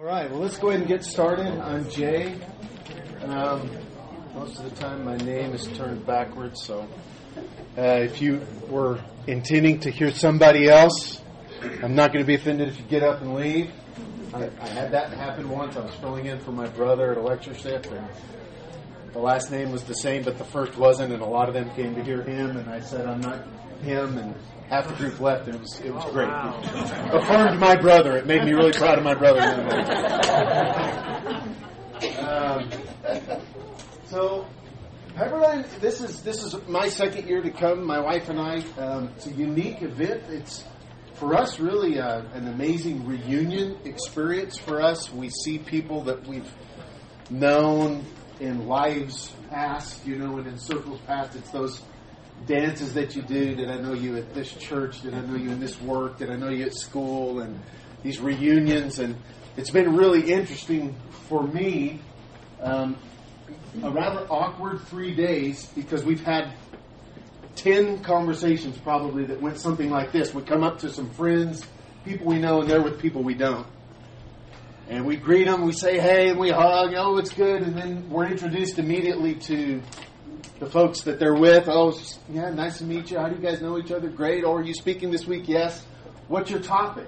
All right, well, let's go ahead and get started. I'm Jay. Most of the time my name is turned backwards, so if you were intending to hear somebody else, I'm not going to be offended if you get up and leave. I had that happen once. I was filling in for my brother at a lectureship, and the last name was the same, but the first wasn't, and a lot of them came to hear him, and I said, I'm not him, and half the group left, and it was great. It affirmed my brother. It made me really proud of my brother. So, Pepperdine, this is my second year to come. My wife and I. It's a unique event. It's for us really an amazing reunion experience for us. We see people that we've known in lives past, and in circles past. It's those dances that you do. Did I know you at this church? Did I know you in this work? Did I know you at school? And these reunions. And it's been really interesting for me. A rather awkward 3 days because we've had 10 conversations probably that went something like this. We come up to some friends, people we know, and they're with people we don't. And we greet them, we say hey, and we hug, oh, it's good. And then we're introduced immediately to the folks that they're with. Oh, yeah, nice to meet you. How do you guys know each other? Great. Oh, are you speaking this week? Yes. What's your topic?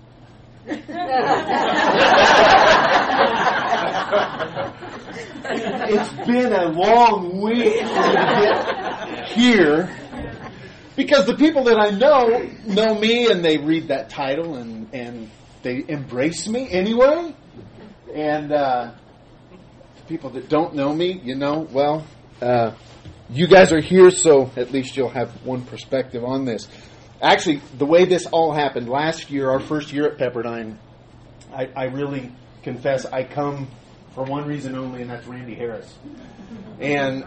It's been a long week for me to get here because the people that I know me, and they read that title and they embrace me anyway. And people that don't know me, you guys are here, so at least you'll have one perspective on this. Actually, the way this all happened, last year, our first year at Pepperdine, I really confess I come for one reason only, and that's Randy Harris. And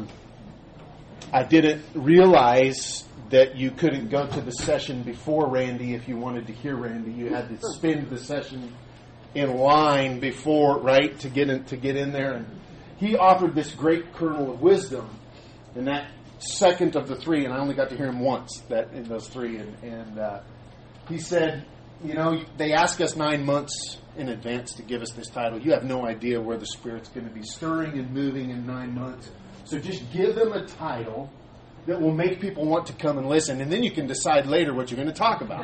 I didn't realize that you couldn't go to the session before Randy if you wanted to hear Randy. You had to spend the session in line before, right, to get in there. And he offered this great kernel of wisdom, and that second of the three, and I only got to hear him once in those three, and he said, they ask us 9 months in advance to give us this title. You have no idea where the Spirit's going to be stirring and moving in 9 months. So just give them a title that will make people want to come and listen, and then you can decide later what you're going to talk about.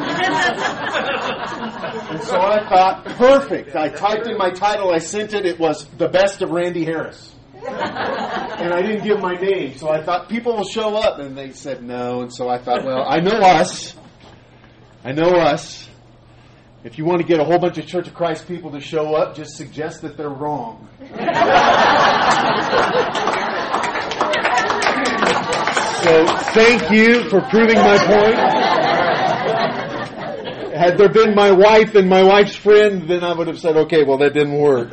And so I thought, perfect. I typed in my title, I sent it, it was The Best of Randy Harris. And I didn't give my name, so I thought people will show up, and they said no. And so I thought, well, I know us. If you want to get a whole bunch of Church of Christ people to show up, just suggest that they're wrong. So thank you for proving my point. Had there been my wife and my wife's friend, then I would have said, okay, well, that didn't work.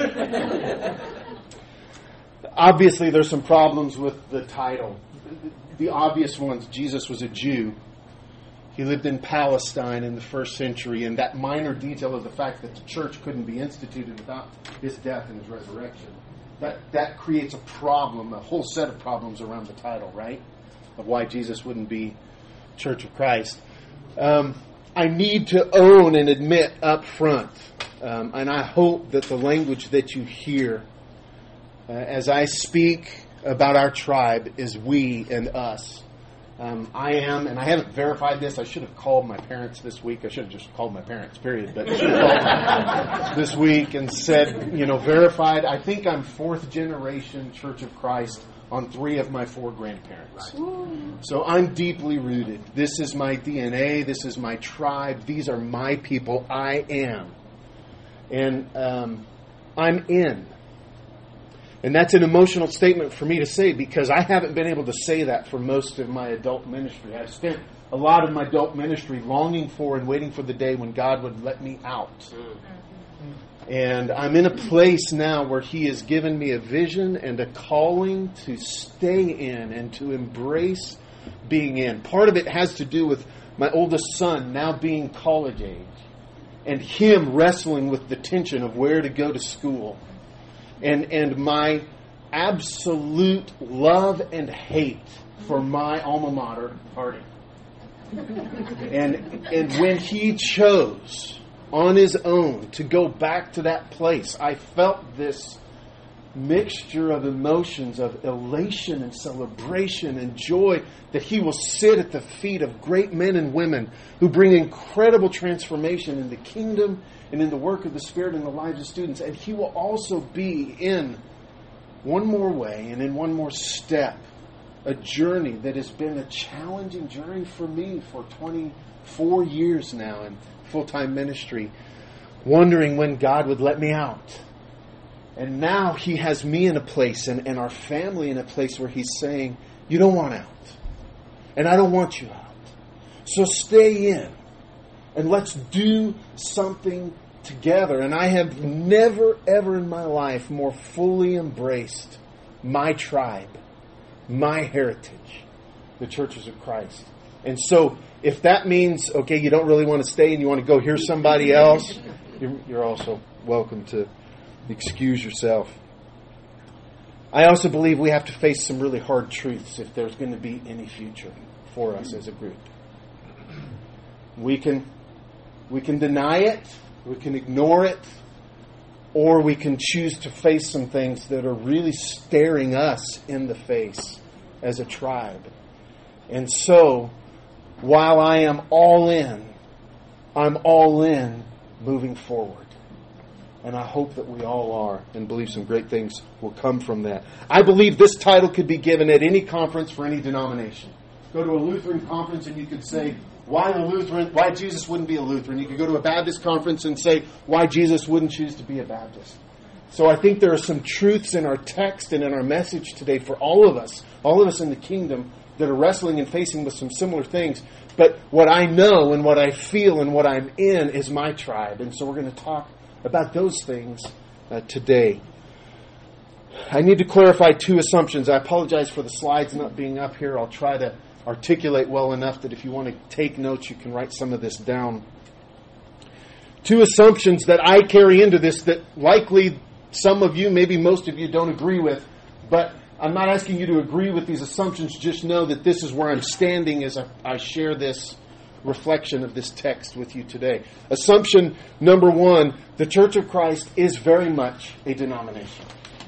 Obviously, there's some problems with the title. The obvious ones, Jesus was a Jew. He lived in Palestine in the first century, and that minor detail of the fact that the church couldn't be instituted without his death and his resurrection, that creates a problem, a whole set of problems around the title, right? Of why Jesus wouldn't be Church of Christ. I need to own and admit up front, and I hope that the language that you hear as I speak about our tribe is we and us. I am, and I haven't verified this. I should have called my parents this week. I should have just called my parents, period. But I should have called them this week and said, verified. I think I'm fourth generation Church of Christ on 3 of my 4 grandparents. So I'm deeply rooted. This is my DNA. This is my tribe. These are my people. I am. And I'm in. And that's an emotional statement for me to say because I haven't been able to say that for most of my adult ministry. I've spent a lot of my adult ministry longing for and waiting for the day when God would let me out. And I'm in a place now where He has given me a vision and a calling to stay in and to embrace being in. Part of it has to do with my oldest son now being college age and him wrestling with the tension of where to go to school. And my absolute love and hate for my alma mater, Harding. And when he chose on his own to go back to that place. I felt this mixture of emotions of elation and celebration and joy that he will sit at the feet of great men and women who bring incredible transformation in the kingdom and in the work of the Spirit in the lives of students. And he will also be in one more way and in one more step a journey that has been a challenging journey for me for 24 years now in full-time ministry, wondering when God would let me out. And now he has me in a place and our family in a place where he's saying, you don't want out. And I don't want you out. So stay in. And let's do something together. And I have never, ever in my life more fully embraced my tribe, my heritage, the Churches of Christ. And so if that means, okay, you don't really want to stay and you want to go hear somebody else, you're also welcome to excuse yourself. I also believe we have to face some really hard truths if there's going to be any future for us as a group. We can deny it, we can ignore it, or we can choose to face some things that are really staring us in the face as a tribe. And so, while I am all in, I'm all in moving forward. And I hope that we all are and believe some great things will come from that. I believe this title could be given at any conference for any denomination. Go to a Lutheran conference and you could say, why Jesus wouldn't be a Lutheran. You could go to a Baptist conference and say, why Jesus wouldn't choose to be a Baptist. So I think there are some truths in our text and in our message today for all of us in the kingdom that are wrestling and facing with some similar things. But what I know and what I feel and what I'm in is my tribe. And so we're going to talk about those things today. I need to clarify two assumptions. I apologize for the slides not being up here. I'll try to articulate well enough that if you want to take notes, you can write some of this down. Two assumptions that I carry into this that likely some of you, maybe most of you, don't agree with. But I'm not asking you to agree with these assumptions. Just know that this is where I'm standing as I share this reflection of this text with you today. Assumption number one, the Church of Christ is very much a denomination.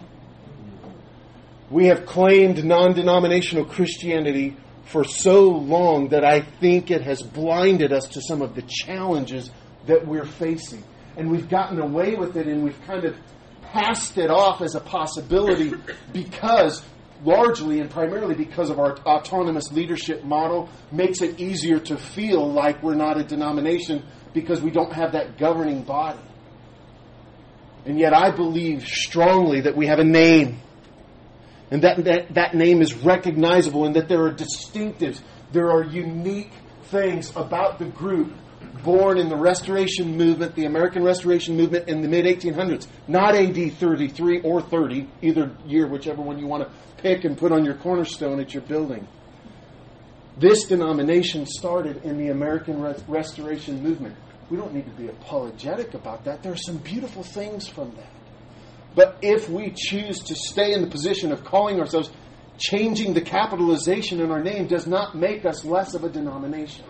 We have claimed non-denominational Christianity for so long that I think it has blinded us to some of the challenges that we're facing. And we've gotten away with it and we've kind of passed it off as a possibility because largely and primarily because of our autonomous leadership model makes it easier to feel like we're not a denomination because we don't have that governing body. And yet I believe strongly that we have a name and that name is recognizable and that there are distinctives, there are unique things about the group born in the Restoration Movement, the American Restoration Movement in the mid-1800s, not AD 33 or 30, either year, whichever one you want to pick and put on your cornerstone at your building. This denomination started in the American Restoration Movement. We don't need to be apologetic about that. There are some beautiful things from that. But if we choose to stay in the position of calling ourselves, changing the capitalization in our name does not make us less of a denomination.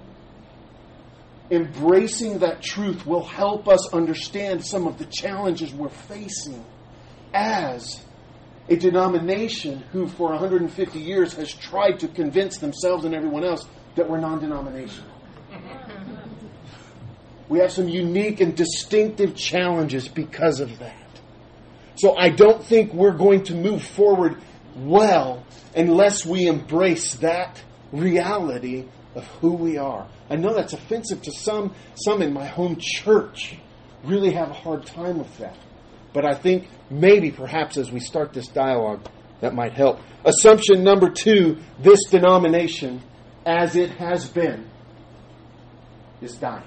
Embracing that truth will help us understand some of the challenges we're facing as a denomination who for 150 years has tried to convince themselves and everyone else that we're non-denominational. We have some unique and distinctive challenges because of that. So I don't think we're going to move forward well unless we embrace that reality of who we are. I know that's offensive to some. Some in my home church really have a hard time with that. But I think maybe, perhaps, as we start this dialogue, that might help. Assumption number two, this denomination, as it has been, is dying.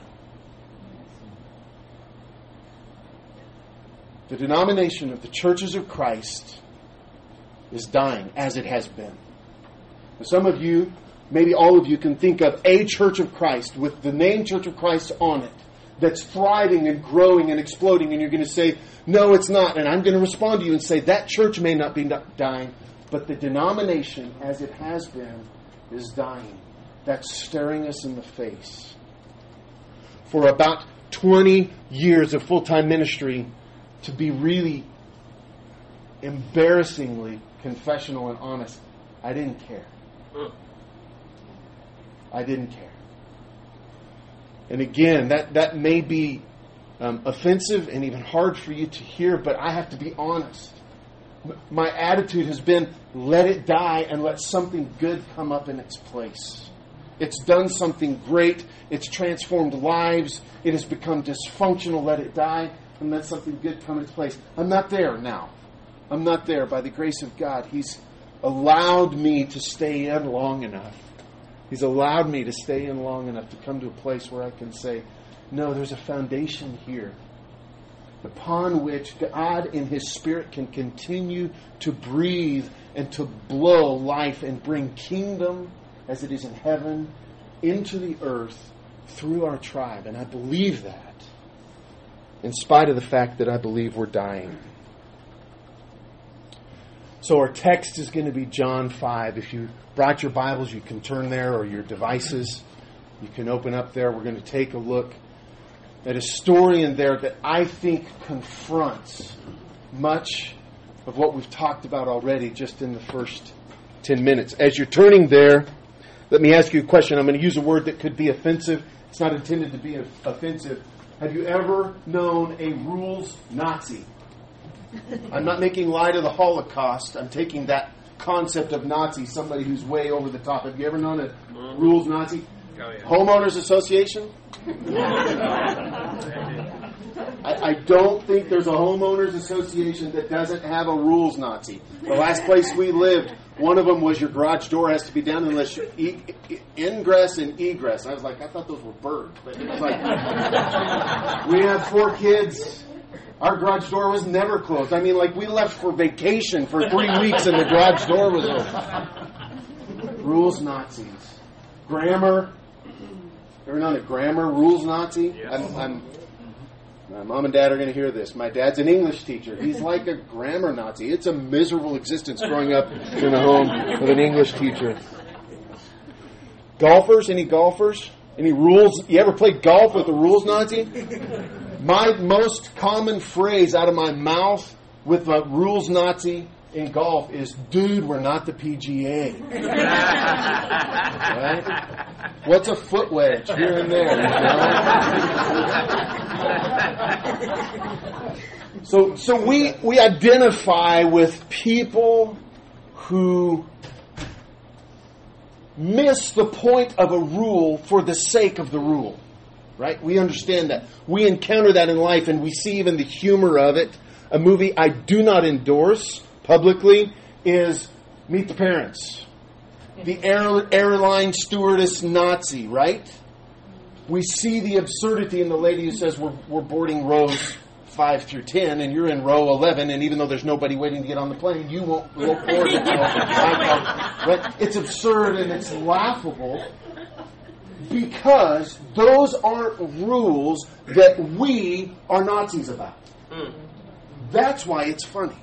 The denomination of the Churches of Christ is dying, as it has been. Now, some of you, maybe all of you, can think of a Church of Christ with the name Church of Christ on it that's thriving and growing and exploding, and you're going to say, no, it's not. And I'm going to respond to you and say, that church may not be dying, but the denomination, as it has been, is dying. That's staring us in the face. For about 20 years of full-time ministry to be really embarrassingly confessional and honest. I didn't care. I didn't care. And again, that may be offensive and even hard for you to hear, but I have to be honest. My attitude has been, let it die and let something good come up in its place. It's done something great. It's transformed lives. It has become dysfunctional. Let it die and let something good come in its place. I'm not there now. I'm not there. By the grace of God, He's allowed me to stay in long enough. He's allowed me to stay in long enough to come to a place where I can say, no, there's a foundation here upon which God in His Spirit can continue to breathe and to blow life and bring kingdom as it is in heaven into the earth through our tribe. And I believe that, in spite of the fact that I believe we're dying. So our text is going to be John 5. If you brought your Bibles, you can turn there, or your devices. You can open up there. We're going to take a look at a story in there that I think confronts much of what we've talked about already just in the first 10 minutes. As you're turning there, let me ask you a question. I'm going to use a word that could be offensive. It's not intended to be offensive. Have you ever known a rules Nazi? I'm not making light of the Holocaust. I'm taking that concept of Nazi, somebody who's way over the top. Have you ever known a rules Nazi? Oh, yeah. Homeowners Association? I don't think there's a homeowners association that doesn't have a rules Nazi. The last place we lived, one of them was your garage door has to be down unless you ingress and egress. I was like, I thought those were birds. But it was like, we have 4 kids. Our garage door was never closed. I mean, like, we left for vacation for 3 weeks and the garage door was open. Rules Nazis. Grammar. Ever known a grammar rules Nazi? Yes. My mom and dad are going to hear this. My dad's an English teacher. He's like a grammar Nazi. It's a miserable existence growing up in a home of an English teacher. Golfers? Any golfers? Any rules? You ever played golf with a rules Nazi? My most common phrase out of my mouth with a rules Nazi in golf is, dude, we're not the PGA. Right? What's a foot wedge here and there? You know? So we identify with people who miss the point of a rule for the sake of the rule. Right? We understand that. We encounter that in life, and we see even the humor of it. A movie I do not endorse publicly is Meet the Parents. The airline stewardess Nazi, right? We see the absurdity in the lady who says we're boarding rows 5 through 10, and you're in row 11, and even though there's nobody waiting to get on the plane, you won't board it. Right? It's absurd and it's laughable. Because those aren't rules that we are Nazis about. That's why it's funny.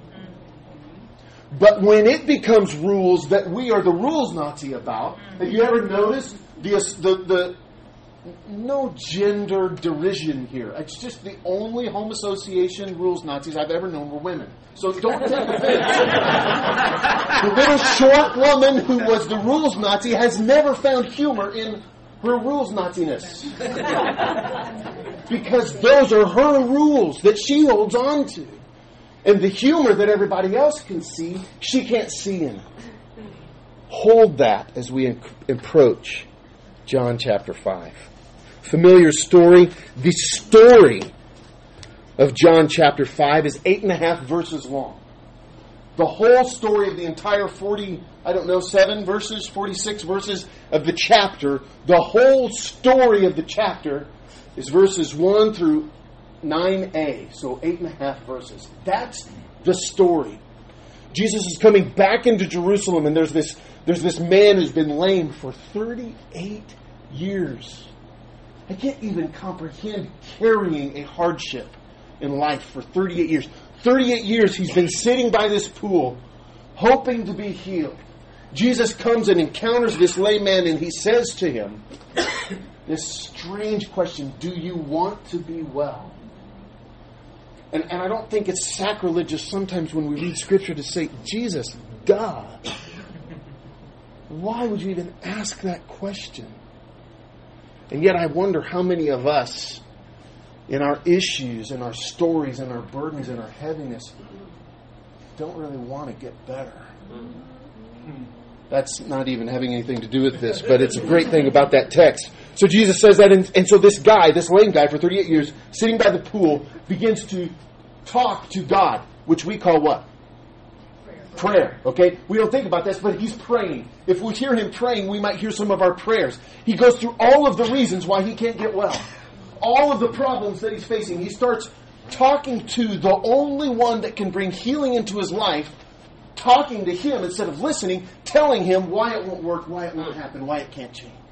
But when it becomes rules that we are the rules Nazi about, have you ever noticed the no gender derision here? It's just the only home association rules Nazis I've ever known were women. So don't take offense. The little short woman who was the rules Nazi has never found humor in her rules Nazi-ness. Because those are her rules that she holds on to. And the humor that everybody else can see, she can't see in it. Hold that as we approach John chapter 5. Familiar story. The story of John chapter 5 is 8.5 verses long. The whole story of the entire 7 verses, 46 verses of the chapter, the whole story of the chapter is verses 1 through 9a, so 8.5 verses. That's the story. Jesus is coming back into Jerusalem, and there's this man who's been lame for 38 years. I can't even comprehend carrying a hardship in life for 38 years. 38 years he's been sitting by this pool, hoping to be healed. Jesus comes and encounters this lame man, and he says to him, this strange question, do you want to be well? And I don't think it's sacrilegious sometimes when we read Scripture to say, Jesus, duh. Why would you even ask that question? And yet I wonder how many of us, in our issues, in our stories, in our burdens, in our heaviness, don't really want to get better. That's not even having anything to do with this, but it's a great thing about that text. So Jesus says that, and so this guy, this lame guy for 38 years, sitting by the pool, begins to talk to God, which we call what? Prayer. Okay? We don't think about this, but he's praying. If we hear him praying, we might hear some of our prayers. He goes through all of the reasons why he can't get well. All of the problems that he's facing. He starts talking to the only one that can bring healing into his life, talking to him instead of listening, telling him why it won't work, why it won't happen, why it can't change.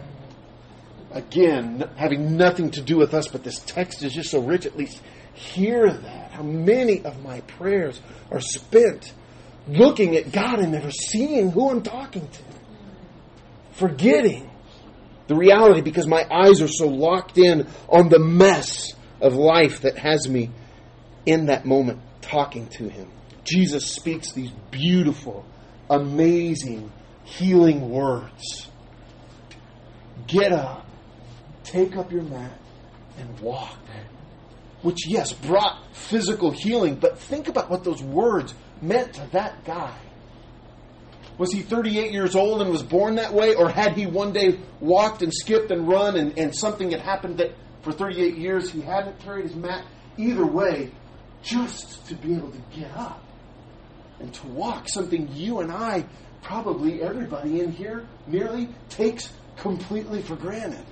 Again, having nothing to do with us, but this text is just so rich. At least hear that. How many of my prayers are spent looking at God and never seeing who I'm talking to. Forgetting the reality because my eyes are so locked in on the mess of life that has me in that moment talking to him. Jesus speaks these beautiful, amazing, healing words. Get up, take up your mat, and walk. Which, yes, brought physical healing, but think about what those words meant to that guy. Was he 38 years old and was born that way? Or had he one day walked and skipped and run and something had happened that for 38 years he hadn't carried his mat? Either way, just to be able to get up and to walk, something you and I, probably everybody in here, nearly takes completely for granted.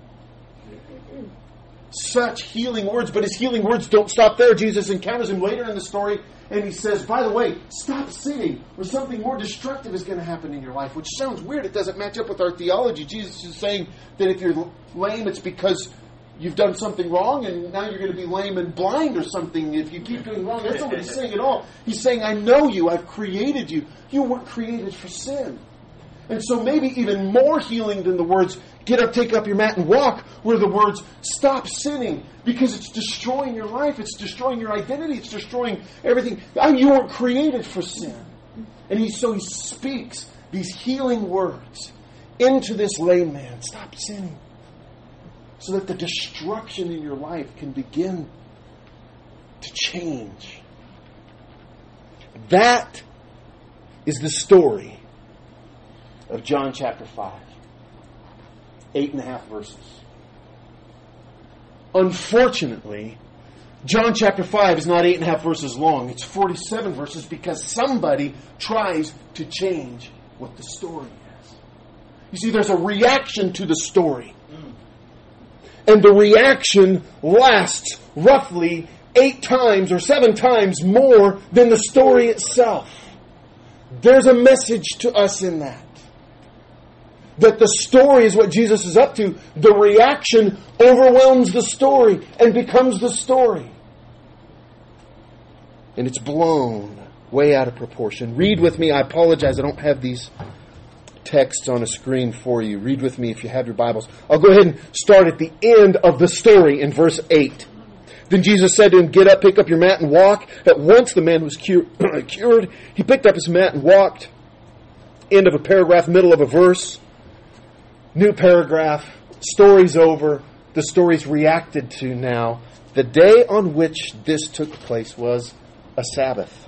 Such healing words, but his healing words don't stop there. Jesus encounters him later in the story, and he says, by the way, stop sinning, or something more destructive is going to happen in your life, which sounds weird. It doesn't match up with our theology. Jesus is saying that if you're lame, it's because you've done something wrong, and now you're going to be lame and blind or something if you keep doing wrong. That's not what he's saying at all. He's saying, I know you. I've created you. You weren't created for sin. And so maybe even more healing than the words, get up, take up your mat, and walk, were the words, stop sinning, because it's destroying your life, it's destroying your identity, it's destroying everything. You weren't created for sin. And so he speaks these healing words into this lame man. Stop sinning. So that the destruction in your life can begin to change. That is the story of John chapter 5. 8.5 verses. Unfortunately, John chapter 5 is not 8.5 verses long. It's 47 verses because somebody tries to change what the story is. You see, there's a reaction to the story. And the reaction lasts roughly 8 times or 7 times more than the story itself. There's a message to us in that. That the story is what Jesus is up to. The reaction overwhelms the story and becomes the story. And it's blown way out of proportion. Read with me. I apologize. I don't have these texts on a screen for you. Read with me if you have your Bibles. I'll go ahead and start at the end of the story in verse 8. Then Jesus said to him, get up, pick up your mat, and walk. At once the man was cured. He picked up his mat and walked. End of a paragraph, middle of a verse. New paragraph. Story's over. The story's reacted to now. The day on which this took place was a Sabbath.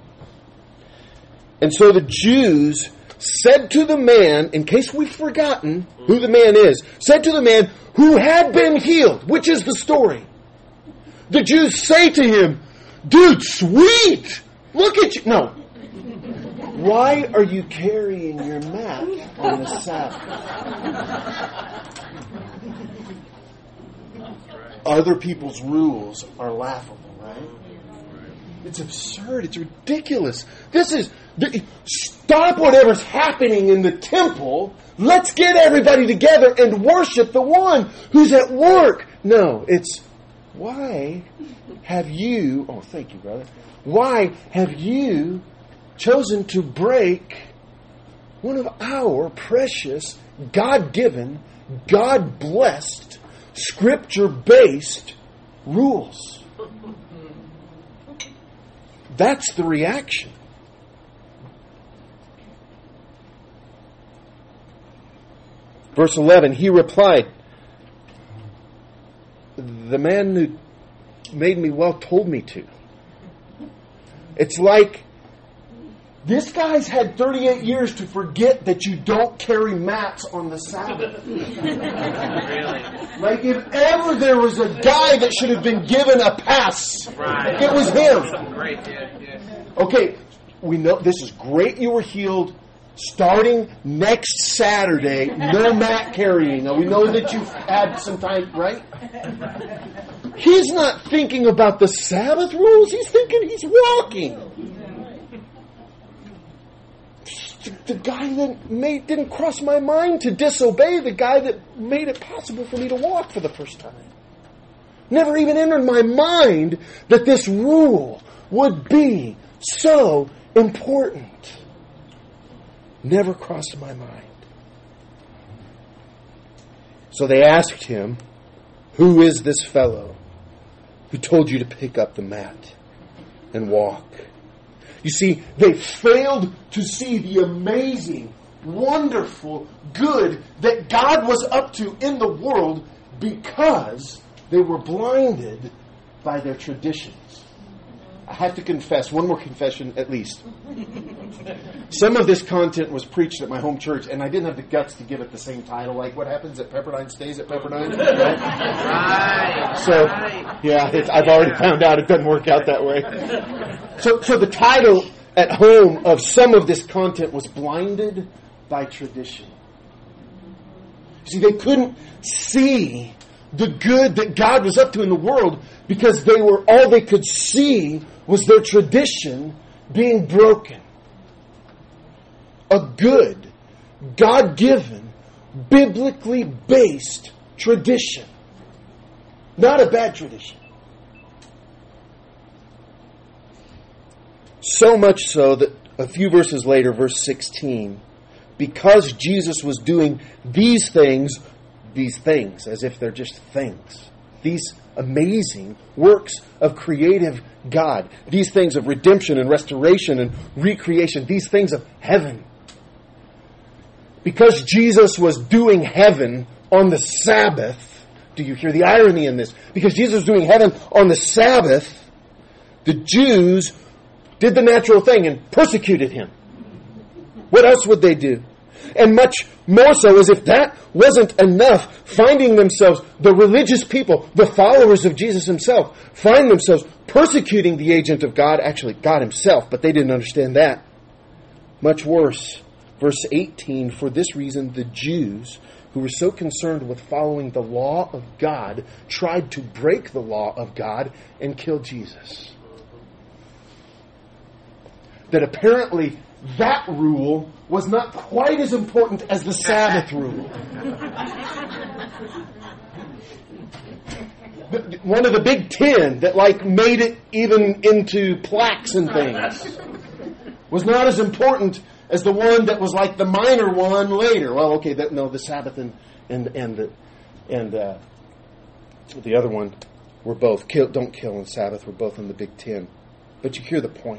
And so the Jews said to the man, in case we've forgotten who the man is, said to the man who had been healed, which is the story. The Jews say to him, dude, sweet! Look at you. No. Why are you carrying your mat on the Sabbath? Other people's rules are laughable, right? It's absurd. It's ridiculous. Stop whatever's happening in the temple. Let's get everybody together and worship the one who's at work. No, it's, why have you, oh, thank you, brother. Why have you chosen to break one of our precious, God-given God-blessed, Scripture-based rules. That's the reaction. Verse 11, he replied, the man who made me well told me to. It's like this guy's had 38 years to forget that you don't carry mats on the Sabbath. Really? Like if ever there was a guy that should have been given a pass, Right. it was him. Great, yeah. Okay, we know this is great you were healed. Starting next Saturday, no mat carrying. Now we know that you've had some time, right? He's not thinking about the Sabbath rules. He's thinking he's walking. The guy that didn't cross my mind to disobey the guy that made it possible for me to walk for the first time. Never even entered my mind that this rule would be so important. Never crossed my mind. So they asked him, who is this fellow who told you to pick up the mat and walk? You see, they failed to see the amazing, wonderful, good that God was up to in the world because they were blinded by their traditions. I have to confess, one more confession at least. Some of this content was preached at my home church, and I didn't have the guts to give it the same title. Like, what happens at Pepperdine stays at Pepperdine. Right? Right. So, Right. yeah, I've already found out it doesn't work out that way. So the title at home of some of this content was Blinded by Tradition. See, they couldn't see the good that God was up to in the world because all they could see was their tradition being broken. A good, God-given, biblically based tradition. Not a bad tradition. So much so that a few verses later, verse 16, because Jesus was doing these things, as if they're just things, these amazing works of creative God, these things of redemption and restoration and recreation, these things of heaven. Because Jesus was doing heaven on the Sabbath, do you hear the irony in this? Because Jesus was doing heaven on the Sabbath, the Jews did the natural thing and persecuted him. What else would they do? And much more so, as if that wasn't enough, finding themselves, the religious people, the followers of Jesus himself, find themselves persecuting the agent of God, actually God himself, but they didn't understand that. Much worse, verse 18, for this reason the Jews, who were so concerned with following the law of God, tried to break the law of God and kill Jesus. That apparently that rule was not quite as important as the Sabbath rule. One of the big 10 that made it even into plaques and things was not as important as the one that was like the minor one later. Well, okay, the Sabbath and the other one were both don't kill and Sabbath were both in the big 10. But you hear the point.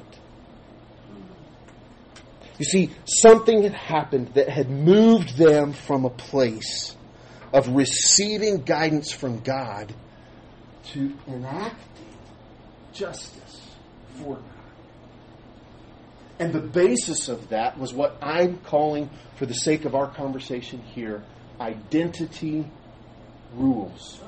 You see, something had happened that had moved them from a place of receiving guidance from God to enacting justice for God. And the basis of that was what I'm calling, for the sake of our conversation here, identity rules.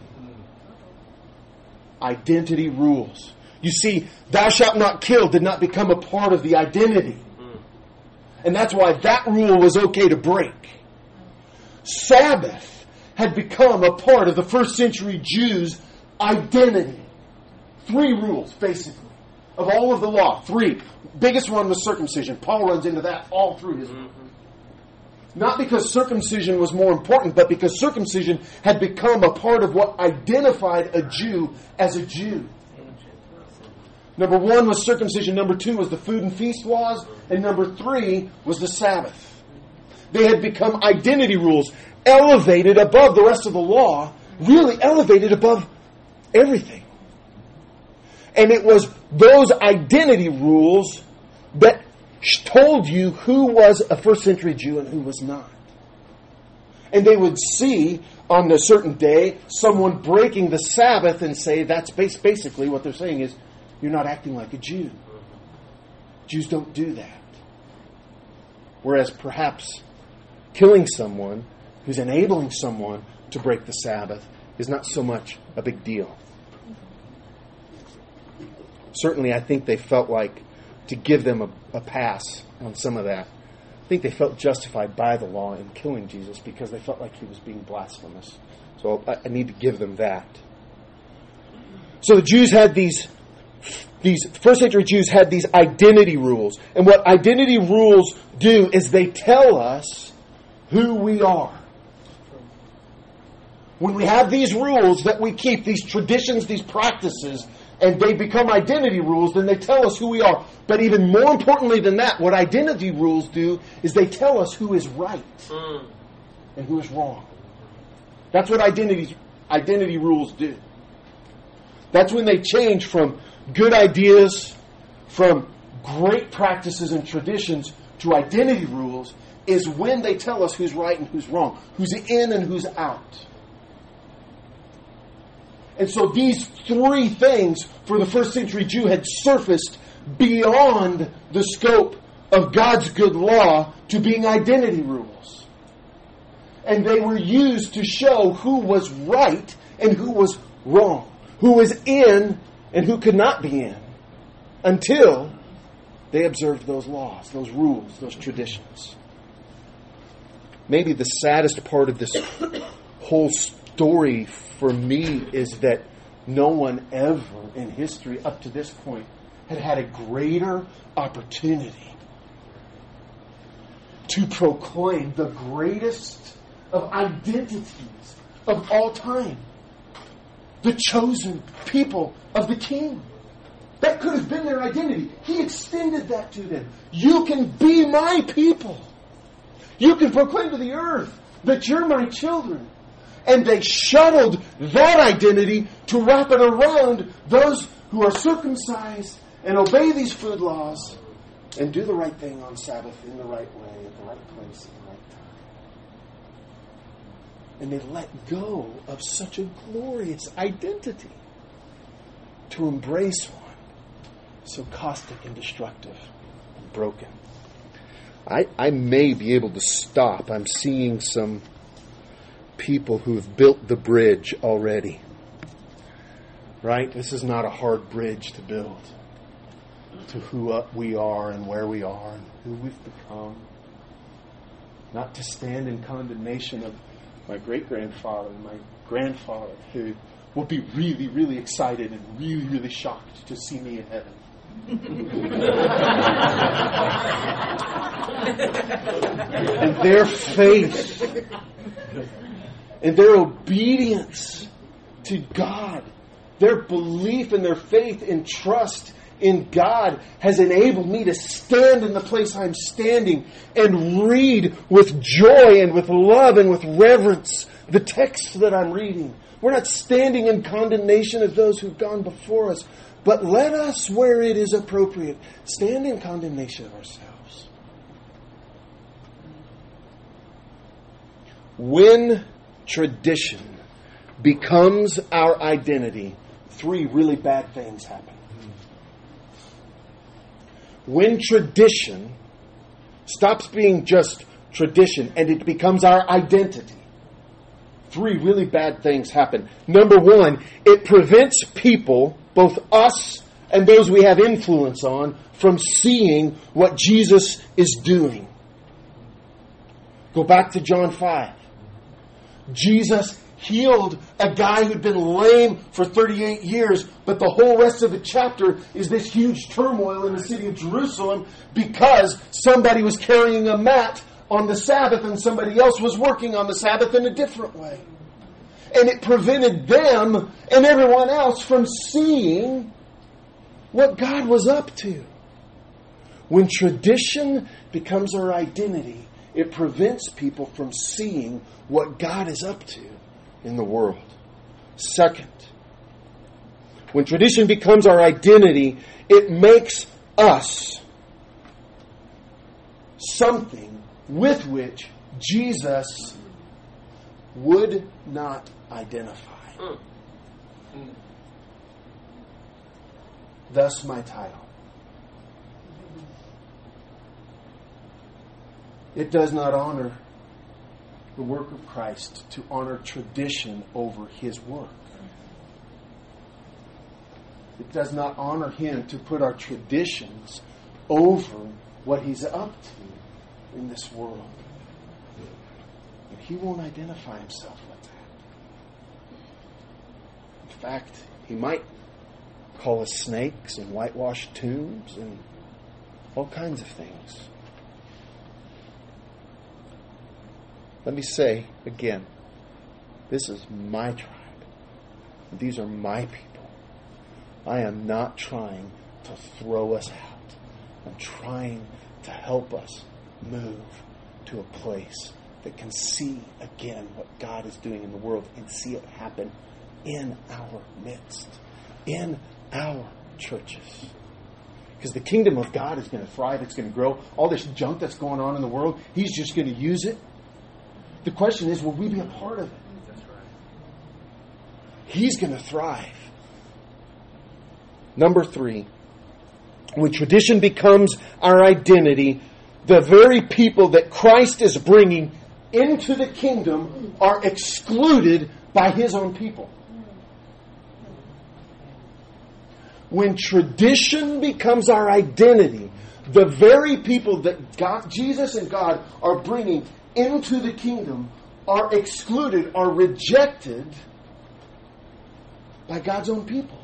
Identity rules. You see, thou shalt not kill did not become a part of the identity. And that's why that rule was okay to break. Sabbath had become a part of the first century Jews' identity. 3 rules, basically, of all of the law. 3. Biggest one was circumcision. Paul runs into that all through his book. Not because circumcision was more important, but because circumcision had become a part of what identified a Jew as a Jew. Number 1 was circumcision. Number 2 was the food and feast laws. And number 3 was the Sabbath. They had become identity rules, elevated above the rest of the law, really elevated above everything. And it was those identity rules that told you who was a first century Jew and who was not. And they would see on a certain day someone breaking the Sabbath and say, that's basically what they're saying is, you're not acting like a Jew. Jews don't do that. Whereas perhaps killing someone who's enabling someone to break the Sabbath is not so much a big deal. Certainly, I think they felt like to give them a pass on some of that. I think they felt justified by the law in killing Jesus because they felt like he was being blasphemous. So I need to give them that. So the Jews had these first century Jews had these identity rules. And what identity rules do is they tell us who we are. When we have these rules that we keep, these traditions, these practices, and they become identity rules, then they tell us who we are. But even more importantly than that, what identity rules do is they tell us who is right and who is wrong. That's what identity rules do. That's when they change from good ideas, from great practices and traditions to identity rules, is when they tell us who's right and who's wrong, who's in and who's out. And so these three things for the first century Jew had surfaced beyond the scope of God's good law to being identity rules. And they were used to show who was right and who was wrong, who was in and who could not be in, until they observed those laws, those rules, those traditions. Maybe the saddest part of this whole story for me is that no one ever in history up to this point had had a greater opportunity to proclaim the greatest of identities of all time. The chosen people of the King. That could have been their identity. He extended that to them. You can be my people. You can proclaim to the earth that you're my children. And they shuttled that identity to wrap it around those who are circumcised and obey these food laws and do the right thing on Sabbath in the right way, at the right place, at the right time. And they let go of such a glorious identity to embrace one so caustic and destructive and broken. I may be able to stop. I'm seeing some people who have built the bridge already. Right? This is not a hard bridge to build to who we are and where we are and who we've become. Not to stand in condemnation of my great-grandfather and my grandfather, who will be really, really excited and really, really shocked to see me in heaven. And their faith and their obedience to God, their belief and their faith and trust in God has enabled me to stand in the place I'm standing and read with joy and with love and with reverence the text that I'm reading. We're not standing in condemnation of those who've gone before us, but let us, where it is appropriate, stand in condemnation of ourselves. When tradition becomes our identity, three really bad things happen. When tradition stops being just tradition and it becomes our identity, three really bad things happen. Number one, it prevents people, both us and those we have influence on, from seeing what Jesus is doing. Go back to John 5. Jesus healed a guy who'd been lame for 38 years, but the whole rest of the chapter is this huge turmoil in the city of Jerusalem because somebody was carrying a mat on the Sabbath and somebody else was working on the Sabbath in a different way. And it prevented them and everyone else from seeing what God was up to. When tradition becomes our identity, it prevents people from seeing what God is up to in the world. Second, when tradition becomes our identity, it makes us something with which Jesus would not identify. Thus my title. It does not honor the work of Christ to honor tradition over His work. It does not honor Him to put our traditions over what He's up to in this world. And He won't identify Himself with that. In fact, He might call us snakes and whitewashed tombs and all kinds of things. Let me say again, this is my tribe. These are my people. I am not trying to throw us out. I'm trying to help us move to a place that can see again what God is doing in the world and see it happen in our midst, in our churches. Because the kingdom of God is going to thrive, it's going to grow. All this junk that's going on in the world, He's just going to use it. The question is, will we be a part of it? That's right. He's going to thrive. Number 3, when tradition becomes our identity, the very people that Christ is bringing into the kingdom are excluded by His own people. When tradition becomes our identity, the very people that Jesus and God are bringing into the kingdom are excluded, are rejected by God's own people.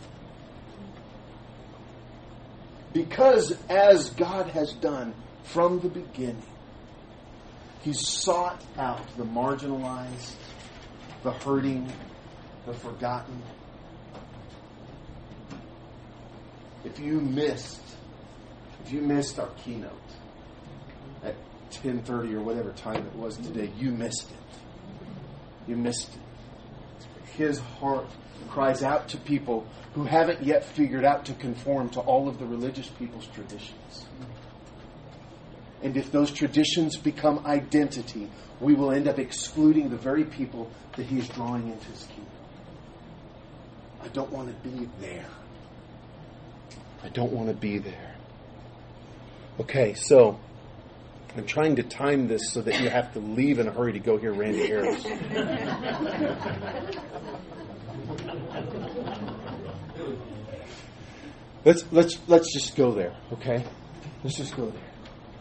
Because as God has done from the beginning, He's sought out the marginalized, the hurting, the forgotten. If you missed our keynote at 10:30 or whatever time it was today, you missed it. You missed it. His heart cries out to people who haven't yet figured out to conform to all of the religious people's traditions. And if those traditions become identity, we will end up excluding the very people that He's drawing into His kingdom. I don't want to be there. I don't want to be there. Okay, so I'm trying to time this so that you have to leave in a hurry to go hear Randy Harris. Let's just go there, okay? Let's just go there.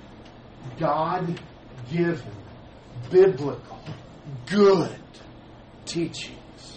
God-given, biblical, good teachings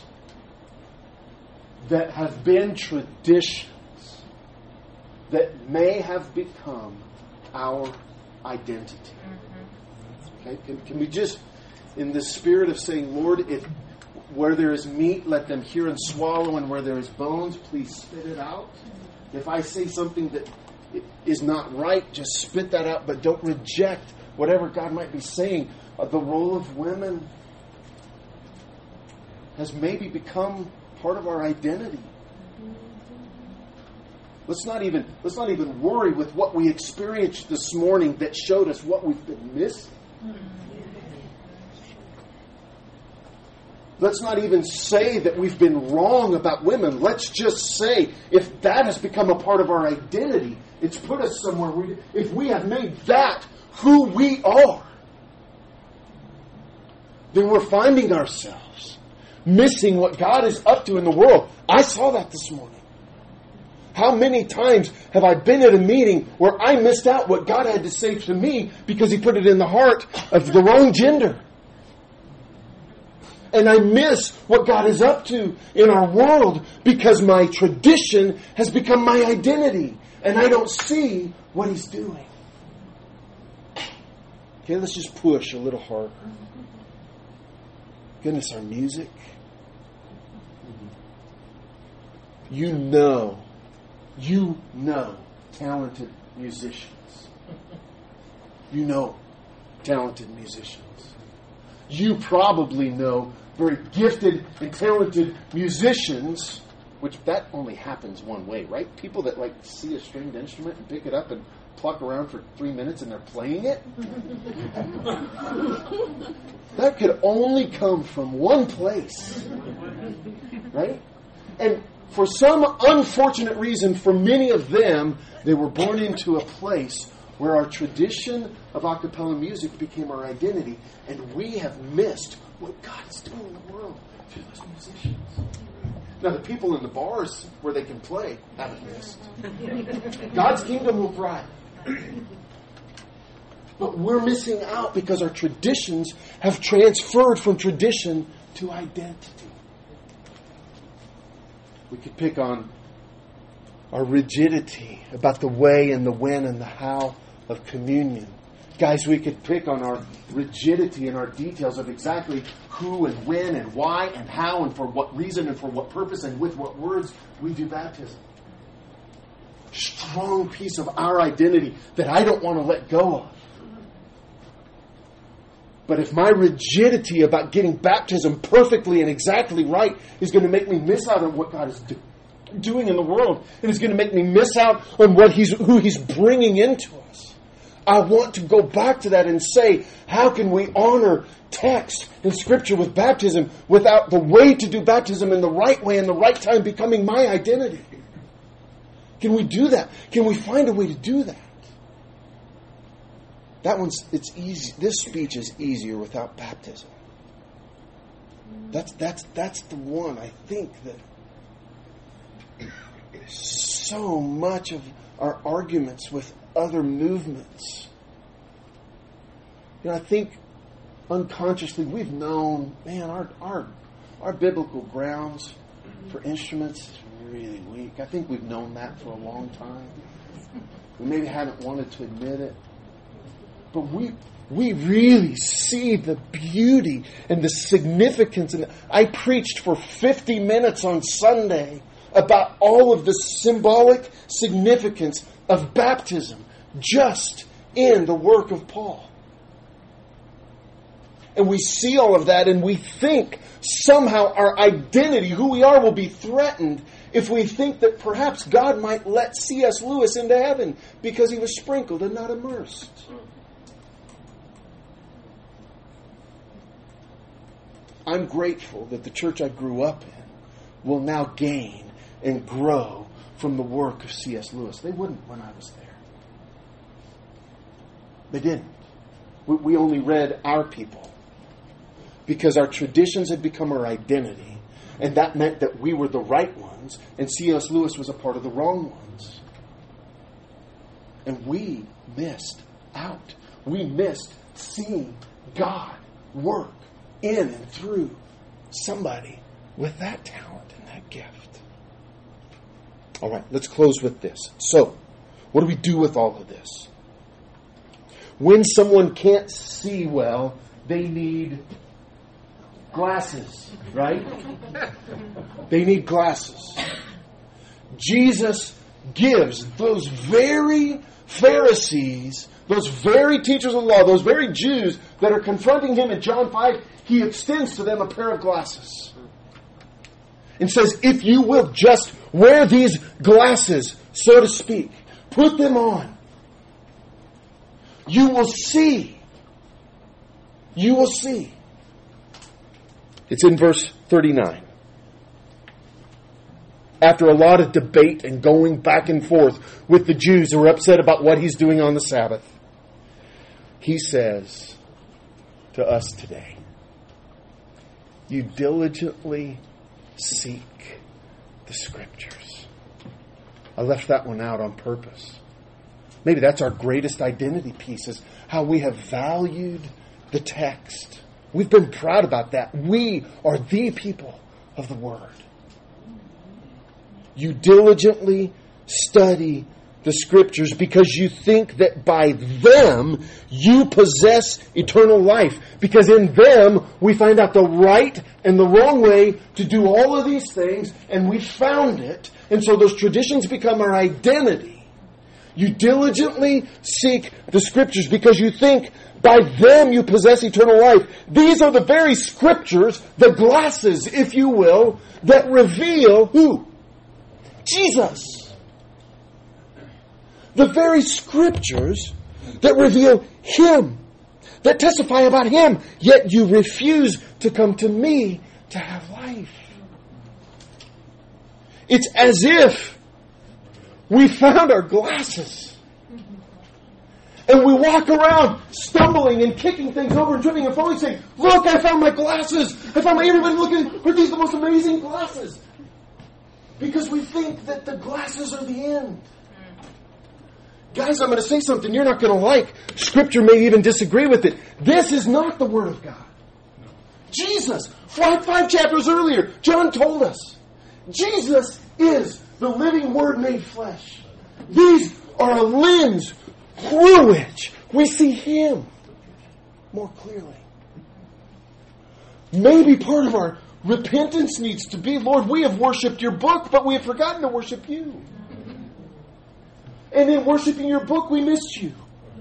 that have been traditions that may have become our identity. Okay? Can we just, in the spirit of saying, Lord, if where there is meat, let them hear and swallow, and where there is bones, please spit it out. If I say something that is not right, just spit that out, but don't reject whatever God might be saying. The role of women has maybe become part of our identity. Let's not even worry with what we experienced this morning that showed us what we've been missing. Let's not even say that we've been wrong about women. Let's just say, if that has become a part of our identity, it's put us somewhere. If we have made that who we are, then we're finding ourselves missing what God is up to in the world. I saw that this morning. How many times have I been at a meeting where I missed out what God had to say to me because He put it in the heart of the wrong gender? And I miss what God is up to in our world because my tradition has become my identity. And I don't see what He's doing. Okay, let's just push a little harder. Goodness, our music. You know talented musicians. You know. talented musicians. You probably know very gifted and talented musicians, which that only happens one way, right? People that like see a stringed instrument and pick it up and pluck around for 3 minutes and they're playing it. That could only come from one place, right? And for some unfortunate reason, for many of them, they were born into a place where our tradition of a cappella music became our identity, and we have missed what God is doing in the world through those musicians. Now, the people in the bars where they can play haven't missed. God's kingdom will thrive. But we're missing out because our traditions have transferred from tradition to identity. We could pick on our rigidity about the way and the when and the how of communion. Guys, we could pick on our rigidity and our details of exactly who and when and why and how and for what reason and for what purpose and with what words we do baptism. Strong piece of our identity that I don't want to let go of. But if my rigidity about getting baptism perfectly and exactly right is going to make me miss out on what God is doing in the world, and is going to make me miss out on who He's bringing into us, I want to go back to that and say, how can we honor text and Scripture with baptism without the way to do baptism in the right way and the right time becoming my identity? Can we do that? Can we find a way to do that? It's easy. This speech is easier without baptism. That's the one, I think, that so much of our arguments with other movements. I think unconsciously we've known, man, our biblical grounds for instruments is really weak. I think we've known that for a long time. We maybe haven't wanted to admit it. But we really see the beauty and the significance. And I preached for 50 minutes on Sunday about all of the symbolic significance of baptism just in the work of Paul. And we see all of that and we think somehow our identity, who we are, will be threatened if we think that perhaps God might let C.S. Lewis into heaven because he was sprinkled and not immersed. I'm grateful that the church I grew up in will now gain and grow from the work of C.S. Lewis. They wouldn't when I was there. They didn't. We only read our people because our traditions had become our identity, and that meant that we were the right ones, and C.S. Lewis was a part of the wrong ones. And we missed out. We missed seeing God work in and through somebody with that talent and that gift. All right, let's close with this. So, what do we do with all of this? When someone can't see well, they need glasses, right? They need glasses. Jesus gives those very Pharisees, those very teachers of the law, those very Jews that are confronting him in John 5, he extends to them a pair of glasses and says, if you will just wear these glasses, so to speak, put them on, you will see. You will see. It's in verse 39. After a lot of debate and going back and forth with the Jews who are upset about what he's doing on the Sabbath, he says to us today, you diligently seek the Scriptures. I left that one out on purpose. Maybe that's our greatest identity piece, is how we have valued the text. We've been proud about that. We are the people of the Word. You diligently study the Scriptures because you think that by them you possess eternal life. Because in them we find out the right and the wrong way to do all of these things, and we found it. And so those traditions become our identity. You diligently seek the Scriptures because you think by them you possess eternal life. These are the very Scriptures, the glasses, if you will, that reveal who? Jesus. The very Scriptures that reveal Him, that testify about Him, yet you refuse to come to me to have life. It's as if we found our glasses and we walk around stumbling and kicking things over and tripping and falling, saying, "Look, I found my glasses! I found my..." Everybody looking, "Are these the most amazing glasses?" Because we think that the glasses are the end. Guys, I'm going to say something you're not going to like. Scripture may even disagree with it. This is not the Word of God. Jesus, five chapters earlier, John told us, Jesus is the living Word made flesh. These are a lens through which we see Him more clearly. Maybe part of our repentance needs to be, Lord, we have worshipped your book, but we have forgotten to worship you. And in worshiping your book, we missed you.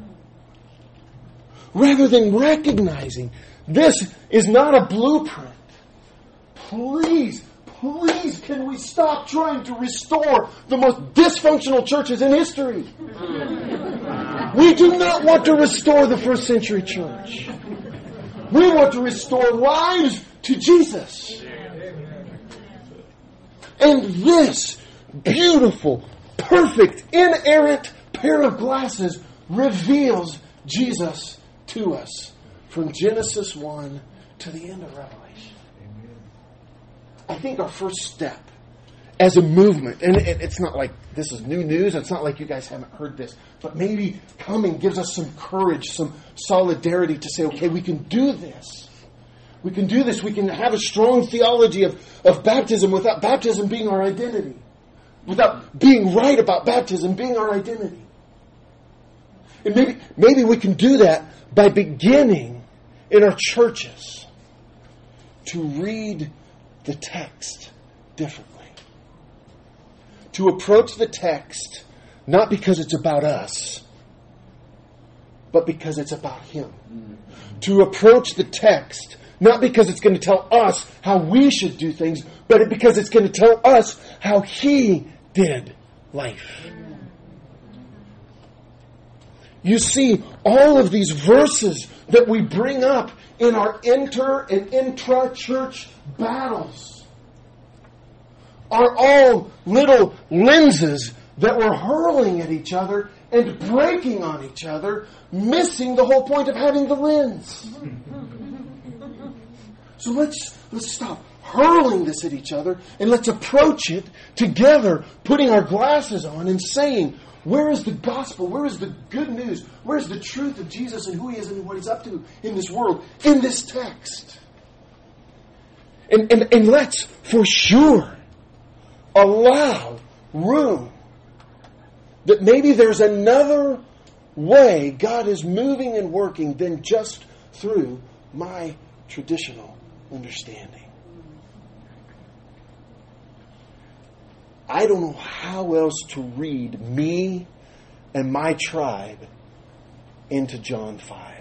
Rather than recognizing this is not a blueprint, please, can we stop trying to restore the most dysfunctional churches in history? We do not want to restore the first century church. We want to restore lives to Jesus. And this beautiful, perfect, inerrant pair of glasses reveals Jesus to us from Genesis 1 to the end of Revelation. I think our first step as a movement, and it's not like this is new news, it's not like you guys haven't heard this, but maybe coming gives us some courage, some solidarity to say, okay, we can do this. We can do this. We can have a strong theology of baptism without baptism being our identity. Without being right about baptism being our identity. And maybe we can do that by beginning in our churches to read the text differently. To approach the text not because it's about us, but because it's about Him. To approach the text not because it's going to tell us how we should do things, but because it's going to tell us how He did life. You see, all of these verses that we bring up in our inter and intra-church battles are all little lenses that we're hurling at each other and breaking on each other, missing the whole point of having the lens. So let's stop hurling this at each other and let's approach it together, putting our glasses on and saying, where is the gospel? Where is the good news? Where is the truth of Jesus and who He is and what He's up to in this world, in this text? And let's, for sure, allow room that maybe there's another way God is moving and working than just through my traditional understanding. I don't know how else to read me and my tribe into John 5.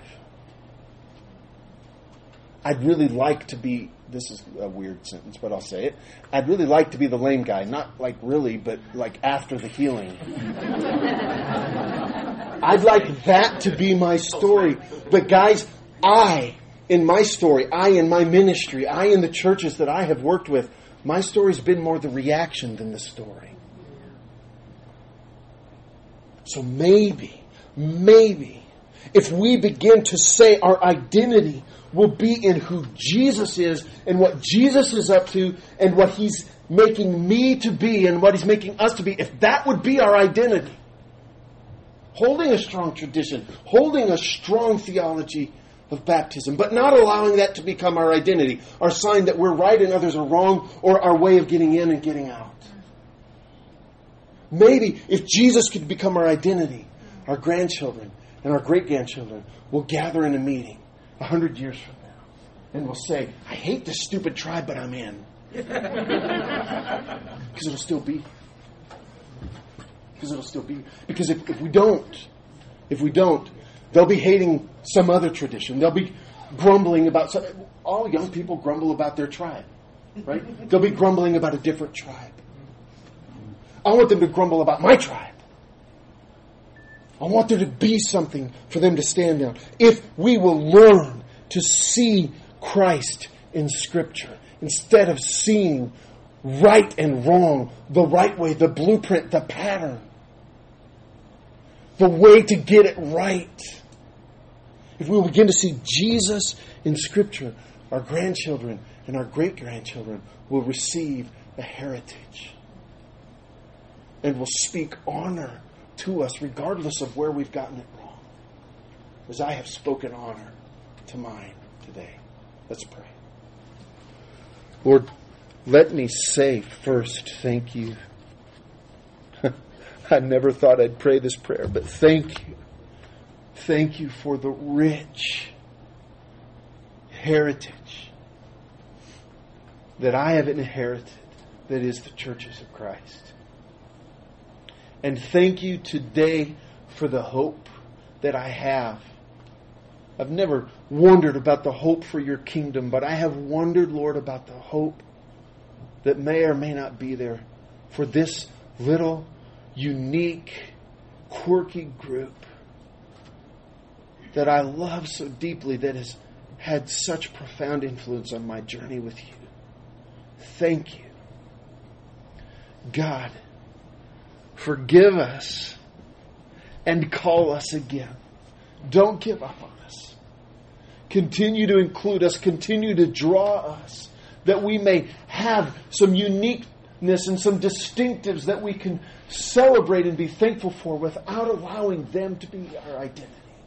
I'd really like to be, this is a weird sentence, but I'll say it. I'd really like to be the lame guy. Not like really, but like after the healing. I'd like that to be my story. But guys, in my story, in my ministry, in the churches that I have worked with, my story's been more the reaction than the story. So maybe, if we begin to say our identity will be in who Jesus is and what Jesus is up to and what He's making me to be and what He's making us to be, if that would be our identity, holding a strong tradition, holding a strong theology of baptism, but not allowing that to become our identity, our sign that we're right and others are wrong, or our way of getting in and getting out. Maybe if Jesus could become our identity, our grandchildren and our great-grandchildren will gather in a meeting 100 years from now and will say, I hate this stupid tribe, but I'm in. Because it'll still be. because it'll still be. Because if we don't, they'll be hating some other tradition. They'll be grumbling about. All young people grumble about their tribe, right? They'll be grumbling about a different tribe. I want them to grumble about my tribe. I want there to be something for them to stand on. If we will learn to see Christ in Scripture, instead of seeing right and wrong, the right way, the blueprint, the pattern, the way to get it right. If we will begin to see Jesus in Scripture, our grandchildren and our great-grandchildren will receive a heritage and will speak honor to us regardless of where we've gotten it wrong. As I have spoken honor to mine today. Let's pray. Lord, let me say first, thank you. I never thought I'd pray this prayer, but thank you. Thank you for the rich heritage that I have inherited, that is the churches of Christ. And thank you today for the hope that I have. I've never wondered about the hope for your kingdom, but I have wondered, Lord, about the hope that may or may not be there for this little, unique, quirky group that I love so deeply, that has had such profound influence on my journey with you. Thank you. God, forgive us and call us again. Don't give up on us. Continue to include us. Continue to draw us, that we may have some uniqueness and some distinctives that we can celebrate and be thankful for without allowing them to be our identity.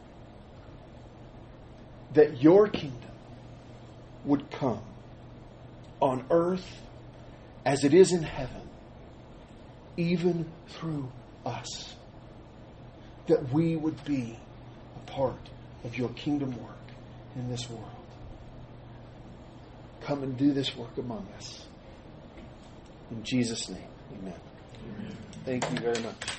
That your kingdom would come on earth as it is in heaven, even through us. That we would be a part of your kingdom work in this world. Come and do this work among us. In Jesus' name, amen. Thank you very much.